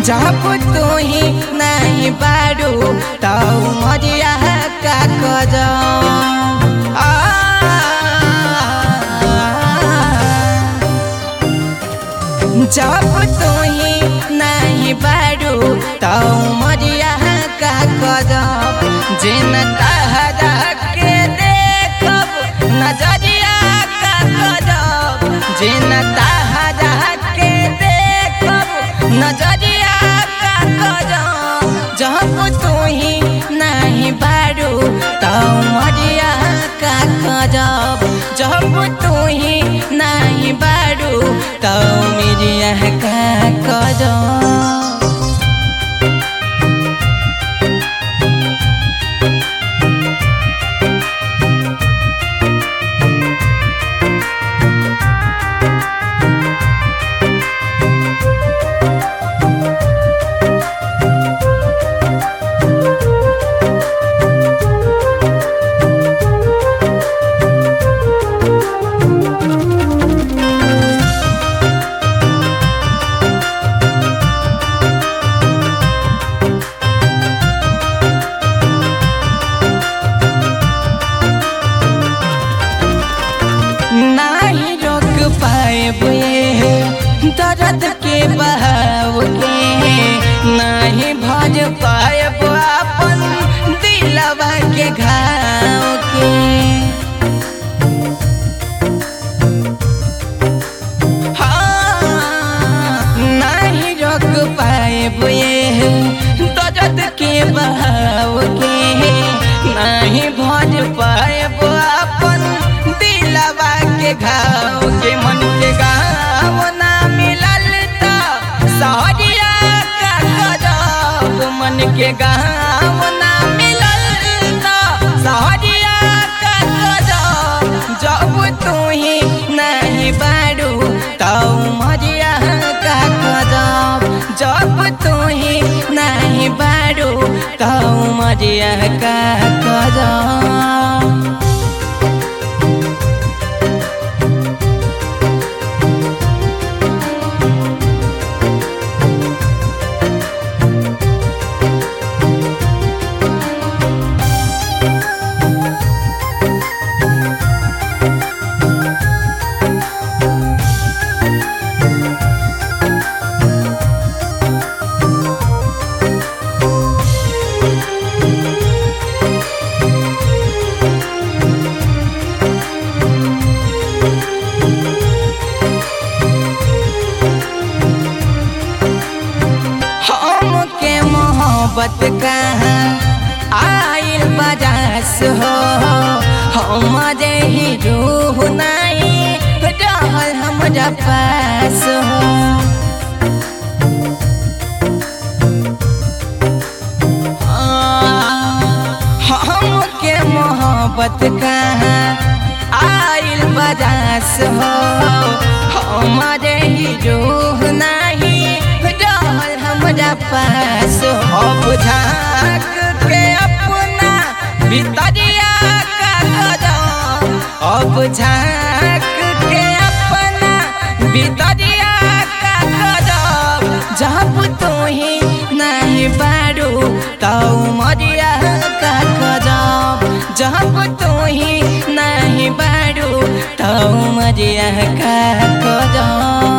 जब तू ही नहीं बारू तो मरिया का जब तू ही नहीं बारू तो मरिया का जिन तहरा के देखब नजरिया का जिन तहरा के देखब नजरिया का जब तू ही नहीं बारू तो मरिया का जब तू ही नहीं बारू तो मेरिया का दर्द के बहाव के नहीं भज पाएब अपन दिलवा के घाव के नहीं रोक पाएब दर्द के बहाव के नहीं भज पाएब अपन दिलवा के घाव के मन के घाव ना मिलल तो सहरिया का मन के घाव ना मिलल तो सहरिया का जब तू ही नहीं बारू तो मरिया का जब तू ही नहीं बारू तो मरिया का मोहब्बत कहाँ आइल बजास हो हमारे ही रूह नहीं रहल हमरा पास हो हमके मोहब्बत कहाँ आइल बजास हो हमारे ही रूह नहीं रहल हमरा पास अब झाँक के अपना भितरिया का अब झाँक के अपना भितरिया का जब तू ही नहीं बारू तो मरिया का जब तू ही नहीं बारू तो मरिया का